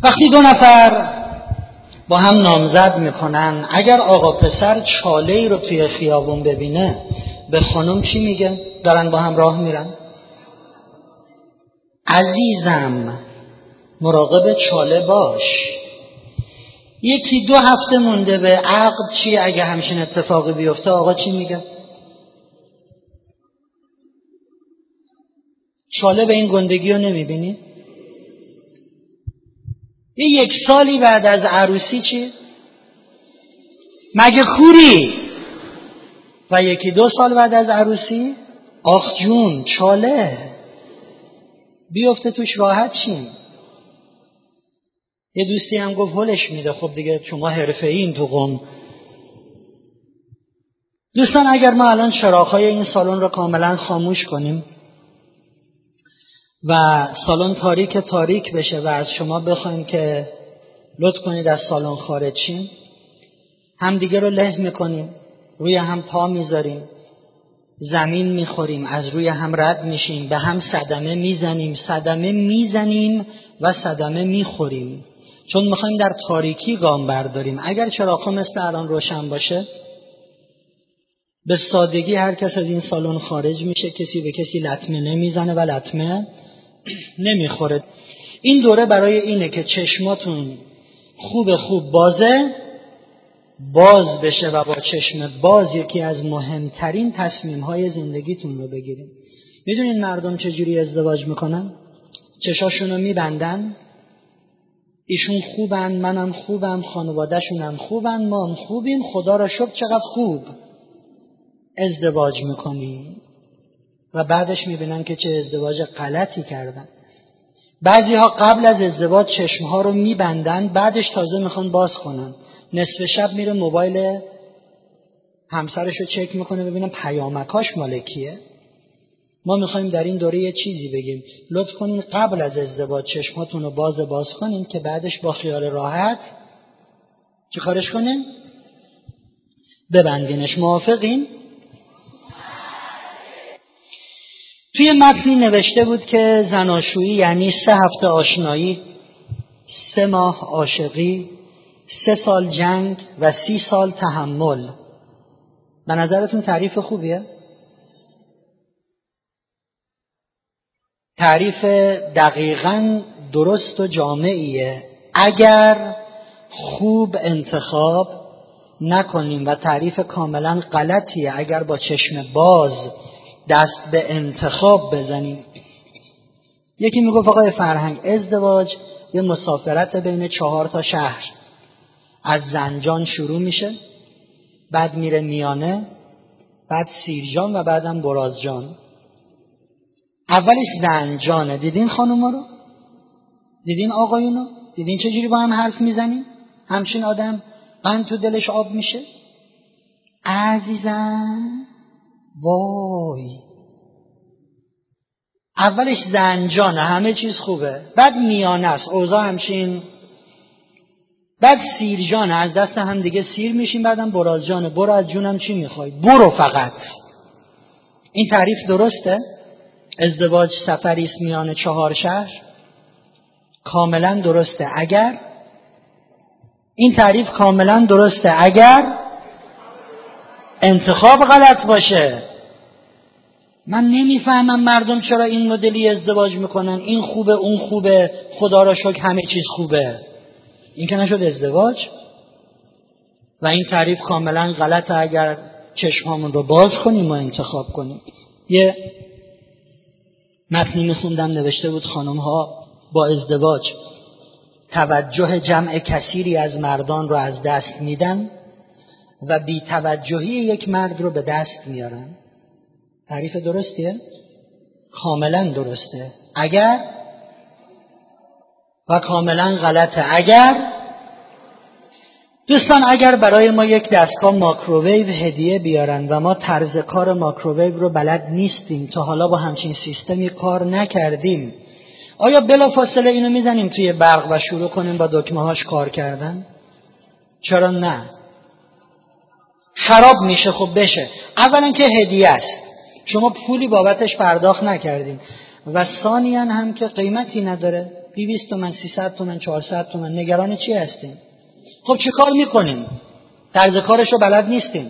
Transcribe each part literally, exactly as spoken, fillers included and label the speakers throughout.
Speaker 1: وقتی دو نفر با هم نامزد میکنن، اگر آقا پسر چاله‌ای رو توی خیابون ببینه به خانم چی میگه؟ دارن با هم راه میرن، عزیزم مراقب چاله باش. یکی دو هفته مونده به عقد، چی اگه همچین اتفاقی بیفته آقا چی میگه؟ چاله به این گندگی رو نمیبینی؟ یه یک سالی بعد از عروسی چی؟ مگه خوری؟ و یکی دو سال بعد از عروسی آخ جون چاله بیفته توش راحت شیم. یه دوستی هم گفت هلش میده. خب دیگه شما حرفه‌این تو قم. دوستان اگر ما الان چراغ‌های این سالن رو کاملا خاموش کنیم و سالن تاریک تاریک بشه و از شما بخوایم که لطف کنید از سالن خارج شیم، هم دیگه رو له میکنیم، روی هم پا میذاریم، زمین میخوریم، از روی هم رد میشیم، به هم صدمه میزنیم صدمه میزنیم و صدمه میخوریم، چون میخوایم در تاریکی گام برداریم. اگر چراغ‌ها مثل الان روشن باشه، به سادگی هر کس از این سالن خارج میشه، کسی به کسی لطمه نمیزنه و لطمه نمیخوره. این دوره برای اینه که چشماتون خوب خوب بازه باز بشه و با چشم باز یکی از مهمترین تصمیم‌های زندگیتون رو بگیرید. میدونین مردم چجوری ازدواج میکنن؟ چشاشونو میبندن، ایشون خوبن، منم خوبم، خانواده‌شونم خوبن، ما هم خوبیم، خدا را شکر چقدر خوب. ازدواج میکنی و بعدش میبینن که چه ازدواج غلطی کردن. بعضی ها قبل از ازدواج چشمها رو میبندن، بعدش تازه میخوان باز کنن. نصف شب میره موبایل همسرش رو چک میکنه ببینم پیامکاش مال کیه. ما میخوایم در این دوره یه چیزی بگیم، لطف کنین قبل از ازدواج چشماتون رو باز باز کنین که بعدش با خیال راحت چی کارش کنین؟ ببندینش. موافقین؟ توی متنی نوشته بود که زناشویی یعنی سه هفته آشنایی، سه ماه عاشقی، سه سال جنگ و سی سال تحمل. به نظرتون تعریف خوبیه؟ تعریف دقیقاً درست و جامعیه اگر خوب انتخاب نکنیم، و تعریف کاملا غلطیه اگر با چشم باز دست به انتخاب بزنیم. یکی میگفت آقای فرهنگ ازدواج یه مسافرت بین چهار تا شهر، از زنجان شروع میشه، بعد میره میانه، بعد سیرجان و بعدم برازجان. اولش زنجانه. دیدین خانوما رو؟ دیدین آقایونو؟ دیدین چجوری با هم حرف میزنین؟ همچین آدم قند تو دلش آب میشه. عزیزم وای، اولش زنجانه، همه چیز خوبه، بعد میانه است، اوضاع همچین، بعد سیرجانه، از دست هم دیگه سیر میشیم، بعدم برازجانه، برو از جونم چی میخوای، برو فقط. این تعریف درسته؟ ازدواج سفری است میان چهار شهر؟ کاملا درسته اگر این تعریف کاملا درسته اگر انتخاب غلط باشه. من نمیفهمم مردم چرا این مدلی ازدواج میکنن، این خوبه اون خوبه، خدا را شکر همه چیز خوبه. این که نشد ازدواج. و این تعریف کاملا غلطه اگر چشمامون رو باز کنیم و انتخاب کنیم. یه متنی میخوندم نوشته بود خانم ها با ازدواج توجه جمع کثیری از مردان رو از دست میدن و بی توجهی یک مرد رو به دست میارن. تعریف درستیه؟ کاملا درسته اگر، و کاملا غلطه اگر. دوستان اگر برای ما یک دستگاه ماکروویو هدیه بیارن و ما طرز کار ماکروویو رو بلد نیستیم، تا حالا با همچین سیستمی کار نکردیم، آیا بلافاصله اینو میزنیم توی برق و شروع کنیم با دکمه هاش کار کردن؟ چرا نه؟ خراب میشه. خب بشه. اولا که هدیه است، شما پولی بابتش پرداخت نکردین، و ثانیاً هم که قیمتی نداره. دویست تومن، سیصد تومن، چهارصد تومن، نگران چی هستیم؟ خب چه کار میکنیم؟ طرز کارشو بلد نیستیم.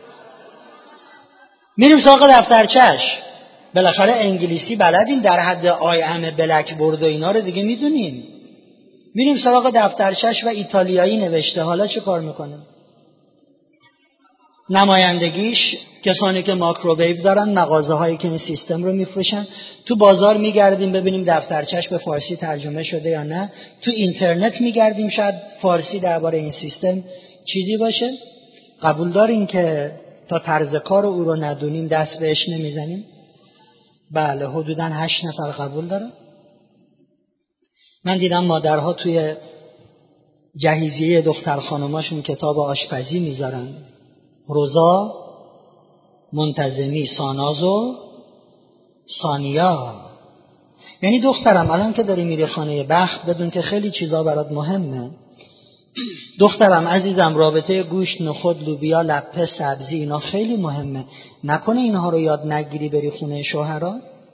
Speaker 1: میریم سراغ دفترچش. بالاخره انگلیسی بلدیم، در حد آی ام بلک بورد و اینا رو دیگه میدونیم. میریم سراغ دفترچش و ایتالیایی نوشته. حالا چه کار میکنیم؟ نمایندگیش کسانی که ماکروویو دارن، مغازه هایی که این سیستم رو میفروشن. تو بازار میگردیم ببینیم دفترچش به فارسی ترجمه شده یا نه. تو اینترنت میگردیم شاید فارسی درباره این سیستم چیزی باشه. قبول دارین که تا طرز کار او رو ندونیم دست بهش نمیزنیم؟ بله، حدوداً هشت نفر قبول داره. من دیدم مادرها توی جهیزیه دختر خانماشون کتاب آشپزی میذارن. روزا، منتظمی، ساناز و سانیا. یعنی دخترم الان که داری میری خانه بخت بدون که خیلی چیزا برات مهمه. دخترم عزیزم، رابطه گوشت، نخود، لوبیا، لپه، سبزی اینا خیلی مهمه. نکنه اینها رو یاد نگیری بری خونه شوهرها؟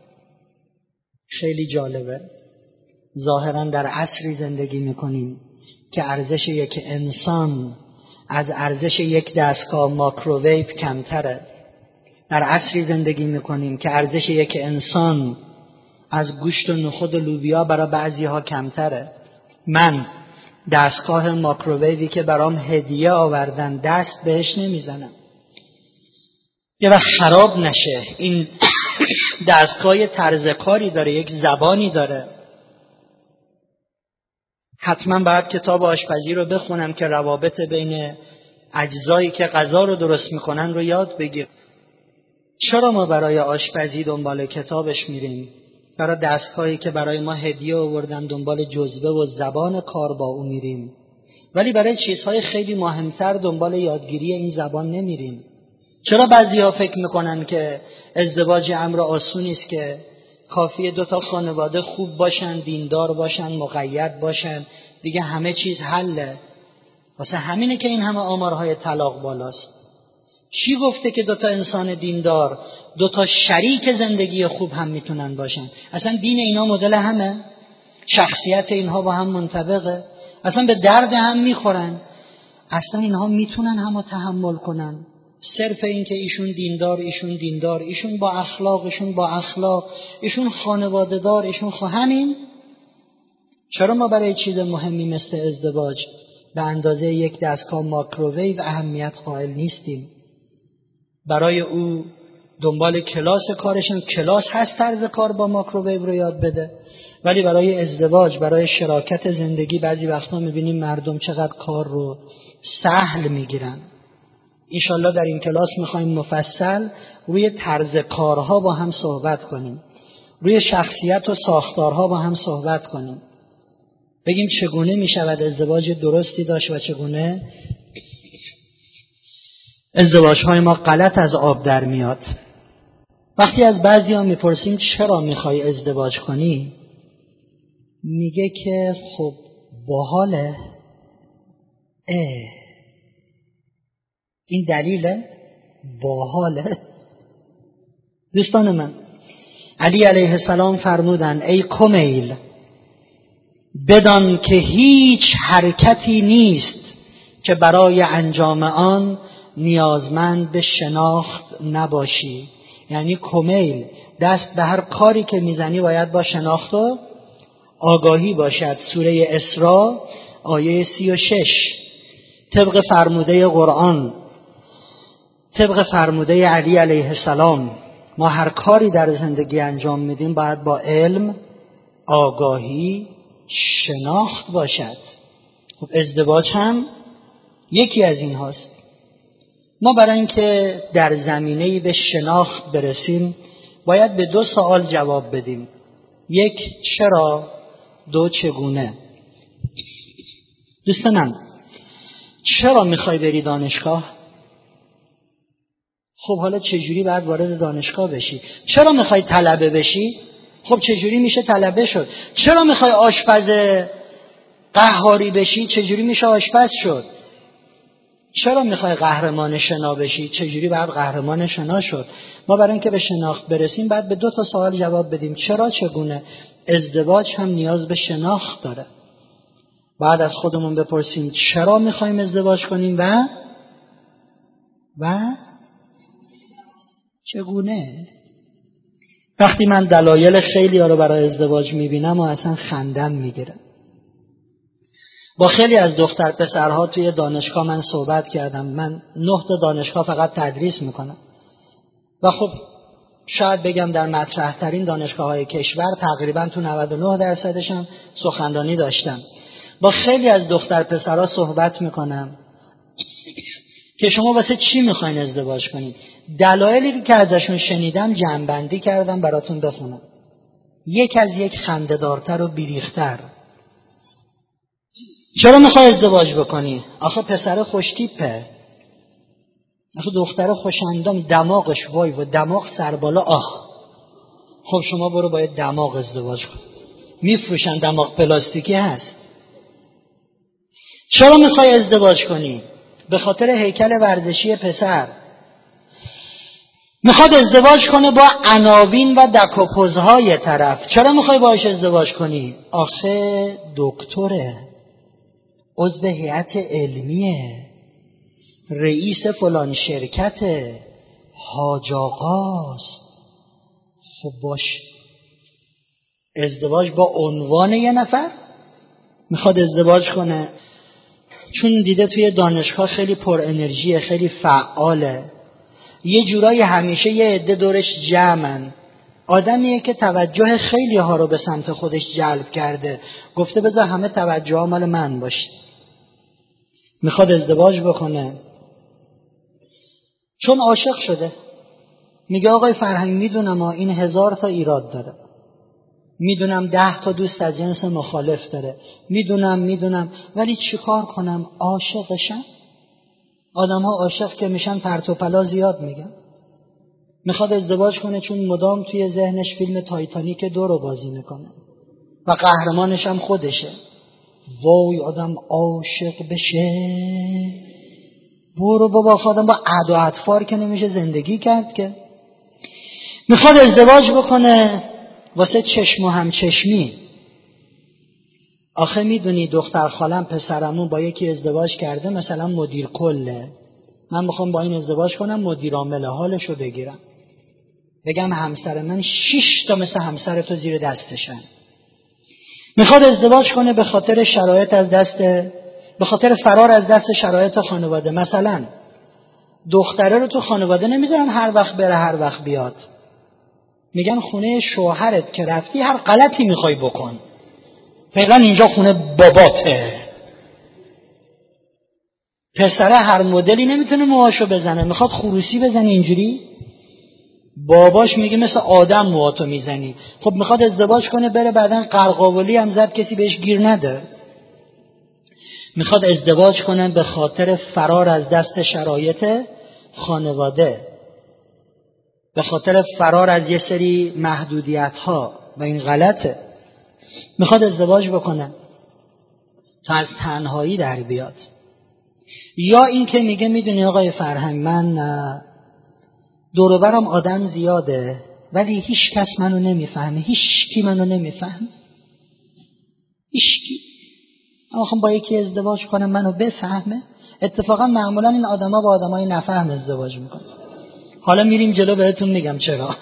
Speaker 1: خیلی جالبه. ظاهرا در عصری زندگی میکنیم که ارزش یک انسان از ارزش یک دستگاه ماکروویو کمتره. در عصری زندگی میکنیم که ارزش یک انسان از گوشت و نخود و لوبیا برای بعضی ها کمتره. من دستگاه ماکروویوی که برام هدیه آوردن دست بهش نمیزنم. یه وقت خراب نشه. این دستگاه طرز کاری داره، یک زبانی داره. حتما باید کتاب آشپزی رو بخونم که روابط بین اجزایی که غذا رو درست میکنن رو یاد بگیر. چرا ما برای آشپزی دنبال کتابش میریم؟ برای دستگاهی که برای ما هدیه آوردن دنبال جزوه و زبان کار با اون میریم، ولی برای چیزهای خیلی مهمتر دنبال یادگیری این زبان نمیریم. چرا بعضی‌ها فکر میکنن که ازدواج امر آسونی است که کافیه دو تا خانواده خوب باشن، دیندار باشن، مقید باشن، دیگه همه چیز حله؟ واسه همینه که این همه آمارهای طلاق بالاست. کی گفته که دو تا انسان دیندار، دو تا شریک زندگی خوب هم میتونن باشن؟ اصلا دین اینا مدل همه؟ شخصیت اینها با هم منطبقه؟ اصلا به درد هم میخورن؟ اصلا اینها میتونن همو تحمل کنن؟ صرف این که ایشون دیندار، ایشون دیندار، ایشون با اخلاق، ایشون با اخلاق، ایشون خانواده دار، ایشون خو همین. چرا ما برای چیز مهمی مثل ازدواج به اندازه یک دستگاه ماکروویو اهمیت قائل نیستیم؟ برای او دنبال کلاس کارشون، کلاس هست طرز کار با ماکروویو رو یاد بده، ولی برای ازدواج، برای شراکت زندگی بعضی وقتا میبینیم مردم چقدر کار رو سهل میگیرن. انشالله در این کلاس میخوایم مفصل روی طرز کارها با هم صحبت کنیم، روی شخصیت و ساختارها با هم صحبت کنیم، بگیم چگونه میشود ازدواج درستی داشت و چگونه ازدواجهای ما غلط از آب در میاد. وقتی از بعضی ها میپرسیم چرا میخوای ازدواج کنی، میگه که خب باحاله. اه این دلیله؟ باحاله. دوستان من، علی علیه السلام فرمودن ای کمیل، بدان که هیچ حرکتی نیست که برای انجام آن نیازمند به شناخت نباشی. یعنی کمیل، دست به هر کاری که میزنی باید با شناخت و آگاهی باشد. سوره اسراء آیه سی و شش. طبق فرموده قرآن، طبق فرموده علی علیه السلام، ما هر کاری در زندگی انجام میدیم باید با علم، آگاهی، شناخت باشد. خب ازدواج هم یکی از این هاست. ما برای اینکه در زمینه‌ای به شناخت برسیم باید به دو سوال جواب بدیم. یک، چرا؟ دو، چگونه؟ دوست من، چرا میخوای بری دانشگاه؟ خب حالا چجوری باید وارد دانشگاه بشی؟ چرا میخوای طلبه بشی؟ خب چجوری میشه طلبه شد؟ چرا میخوای آشپز قهاری بشی؟ چجوری میشه آشپز شد؟ چرا میخوای قهرمان شنا بشی؟ چجوری باید قهرمان شنا شد؟ ما برای اینکه به شناخت برسیم باید به دو تا سوال جواب بدیم. چرا، چگونه. ازدواج هم نیاز به شناخت داره. بعد از خودمون بپرسیم چرا میخوایم ازدواج کنیم و و چگونه. وقتی من دلایل خیلی ها رو برای ازدواج میبینم و اصلا خندم میگیره. با خیلی از دختر پسرها توی دانشگاه من صحبت کردم. من نه تا دانشگاه فقط تدریس میکنم و خب شاید بگم در مطرح ترین دانشگاه های کشور تقریبا تو نود و نه درصدش هم سخنرانی داشتم. با خیلی از دختر پسرها صحبت میکنم که شما واسه چی میخواین ازدواج کنید. دلایلی که ازشون شنیدم جمع‌بندی کردم براتون بخونم. یک از یک خنده‌دارتر و بیریختر. چرا میخوای ازدواج بکنی؟ آخه پسر خوشتیپه، آخه دختر خوشندام، دماغش وای و دماغ سر بالا آه. خب شما برو باید دماغ ازدواج کن. میفروشن دماغ پلاستیکی هست. چرا میخوای ازدواج کنی؟ به خاطر هیکل ورزشی پسر. میخواد ازدواج کنه با عناوین و دک و پوزهای طرف. چرا میخوای باهاش ازدواج کنی؟ آخه دکتره، عضو هیئت علمیه، رئیس فلان شرکته، حاج آقاست. خب باش، ازدواج با عنوان یه نفر میخواد ازدواج کنه چون دیده توی دانشگاه خیلی پر انرژیه، خیلی فعاله، یه جورایی همیشه یه عده دورش جمعن. آدمیه که توجه خیلی ها رو به سمت خودش جلب کرده، گفته بذار همه توجه ها مال من باشه. میخواد ازدواج بکنه چون عاشق شده. میگه آقای فرهنگ میدونم این هزار تا ایراد داره، میدونم ده تا دوست از جنس مخالف داره، میدونم میدونم ولی چیکار کنم؟ عاشقشم. آدم ها عاشق که میشن پرت و پلا زیاد میگن. میخواد ازدواج کنه چون مدام توی ذهنش فیلم تایتانیک دو رو بازی میکنه و قهرمانش هم خودشه. وای آدم عاشق بشه، برو بابا، خودم با عد و اطفار که نمیشه زندگی کرد که. میخواد ازدواج بکنه واسه چشم و همچشمی. آخه میدونی دختر خالم پسرمون با یکی ازدواج کرده، مثلا مدیر کله، من میخوام با این ازدواج کنم مدیر عامل حالشو بگیرم، بگم همسر من شش تا مثل همسر تو زیر دستشن. میخواد ازدواج کنه به خاطر شرایط از دست به خاطر فرار از دست شرایط خانواده. مثلا دختره رو تو خانواده نمیذارن هر وقت بره هر وقت بیاد، میگن خونه شوهرت که رفتی هر غلطی میخوای بکن، فعلا اینجا خونه باباته. پسره هر مدلی نمیتونه موهاشو بزنه، میخواد خروسی بزنه اینجوری، باباش میگه مثل آدم موهاتو میزنی. خب میخواد ازدواج کنه بره بعدن قرقاولی هم زد کسی بهش گیر نده. میخواد ازدواج کنه به خاطر فرار از دست شرایط خانواده، به خاطر فرار از یه سری محدودیت ها و این غلطه. میخواد ازدواج بکنه تا از تنهایی در بیاد. یا این که میگه میدونی آقای فرهنگ من دور و برم آدم زیاده ولی هیچ کس منو نمیفهمه، هیچ کی منو نمیفهمه، هیچ کی. اما خب با یکی ازدواج کنم منو بفهمه. اتفاقا معمولا این آدما با آدمای نفهم ازدواج میکنن. حالا میریم جلو بهتون میگم چرا.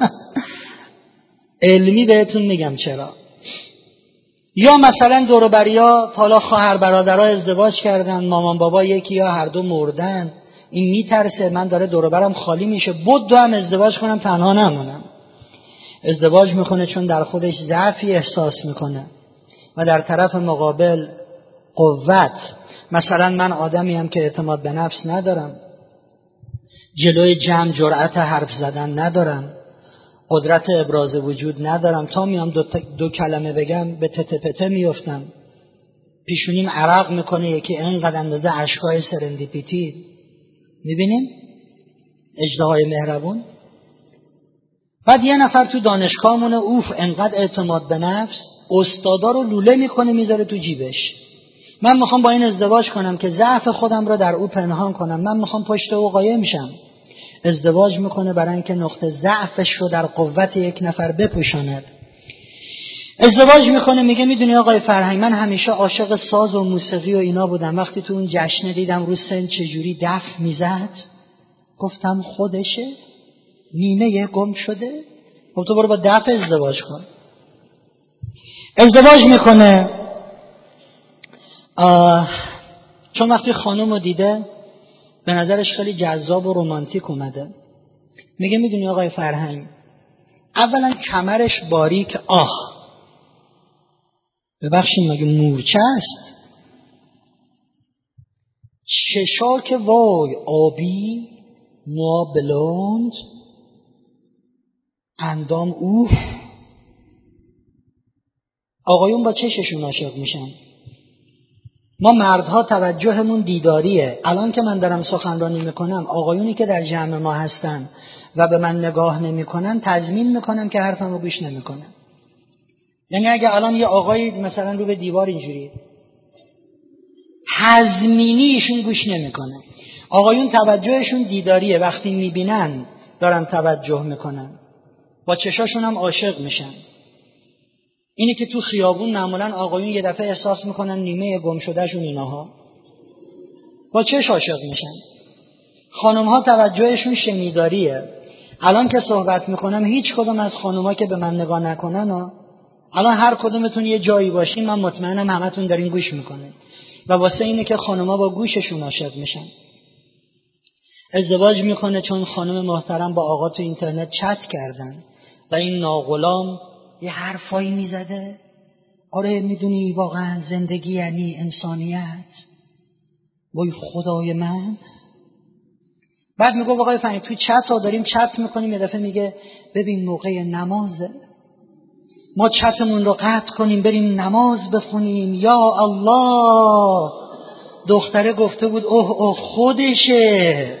Speaker 1: علمی بهتون میگم چرا. یا مثلا دور و بریا حالا خواهر برادرها ازدواج کردن، مامان بابا یکی یا هر دو مردن، این میترسه من داره دور و برم خالی میشه، بود دو هم ازدواج کنم تنها نمونم. ازدواج میکنه چون در خودش ضعفی احساس میکنه و در طرف مقابل قوت. مثلا من آدمی هم که اعتماد به نفس ندارم، جلوی جمع جرأت حرف زدن ندارم، قدرت ابراز وجود ندارم، تا میام دو, دو کلمه بگم به تته پته میفتم، پیشونیم عرق میکنه، یکی اینقدر اندازه اشکای سرندیپیتی. میبینیم اژدهای مهربون. بعد یه نفر تو دانشگاه مونه اوف انقدر اعتماد به نفس، استادا رو لوله میکنه میذاره تو جیبش، من میخوام با این ازدواج کنم که ضعف خودم رو در او پنهان کنم. من میخوام پشت او قایم شم. ازدواج میکنه برای اینکه نقطه ضعفش رو در قوت یک نفر بپوشاند. ازدواج میکنه میگه میدونی آقای فرهنگ، من همیشه عاشق ساز و موسیقی و اینا بودم. وقتی تو اون جشن دیدم رو سن چجوری دف میزد، گفتم خودشه، نیمه گم شده. خب تو برو با دف ازدواج کن. ازدواج میکنه چون وقتی خانم رو دیده به نظرش خیلی جذاب و رومانتیک اومده. میگه میدونی آقای فرهنگ، اولا کمرش باریک، آه ببخشید مگه مورچه است؟ چشا که وای آبی، مو بلوند، اندام اوف. آقایون با چششون عاشق میشن. ما مردها توجهمون دیداریه. الان که من دارم سخنرانی میکنم، آقایونی که در جمع ما هستن و به من نگاه نمیکنن تضمین میکنم که حرفمو گوش نمیکنن. یعنی اگه الان یه آقایی مثلا رو به دیوار اینجوری، تضمینیشون گوش نمیکنه. آقایون توجهشون دیداریه، وقتی میبینن دارن توجه میکنن، با چشاشون هم عاشق میشن. اینی که تو خیابون معمولا آقایون یه دفعه احساس میکنن نیمه گم شدهشون ایناها، با چش عاشق میشن. خانمها توجهشون شنیداریه. الان که صحبت میکنم هیچ کدوم از خانمها که به من نگاه نکنن ها، الان هر کدومتون یه جایی باشین من مطمئنم همتون دارین گوش میکنین و واسه اینه که خانمها با گوششون عاشق میشن. ازدواج میکنه چون خانم محترم با آقا تو اینترنت چت کردن و این ناغلام یه حرفایی میزده. آره میدونی واقعا زندگی یعنی انسانیت، وای خدای من. بعد میگه آقای فنی تو چت ها داریم چت میکنیم، یه دفعه میگه ببین موقع نمازه، ما چتمون رو قطع کنیم بریم نماز بخونیم. یا الله، دختره گفته بود اوه اوه خودشه.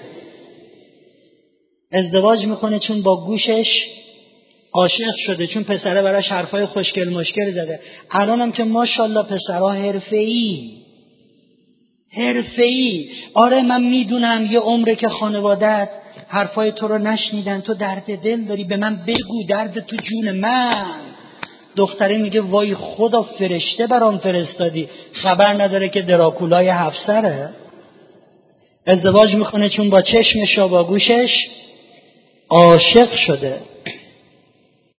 Speaker 1: ازدواج میکنه چون با گوشش عاشق شده، چون پسره براش حرفای خوشگل مشکل زده. الانم که ماشاءالله پسرها حرفه‌ای حرفه‌ای. آره من میدونم یه عمره که خانوادت حرفای تو رو نشنیدن، تو درد دل داری، به من بگو درد تو جون من. دختره میگه وای خدا فرشته برام فرستادی، خبر نداره که دراکولای هفت سره. ازدواج میکنه چون با چشمش و با گوشش عاشق شده.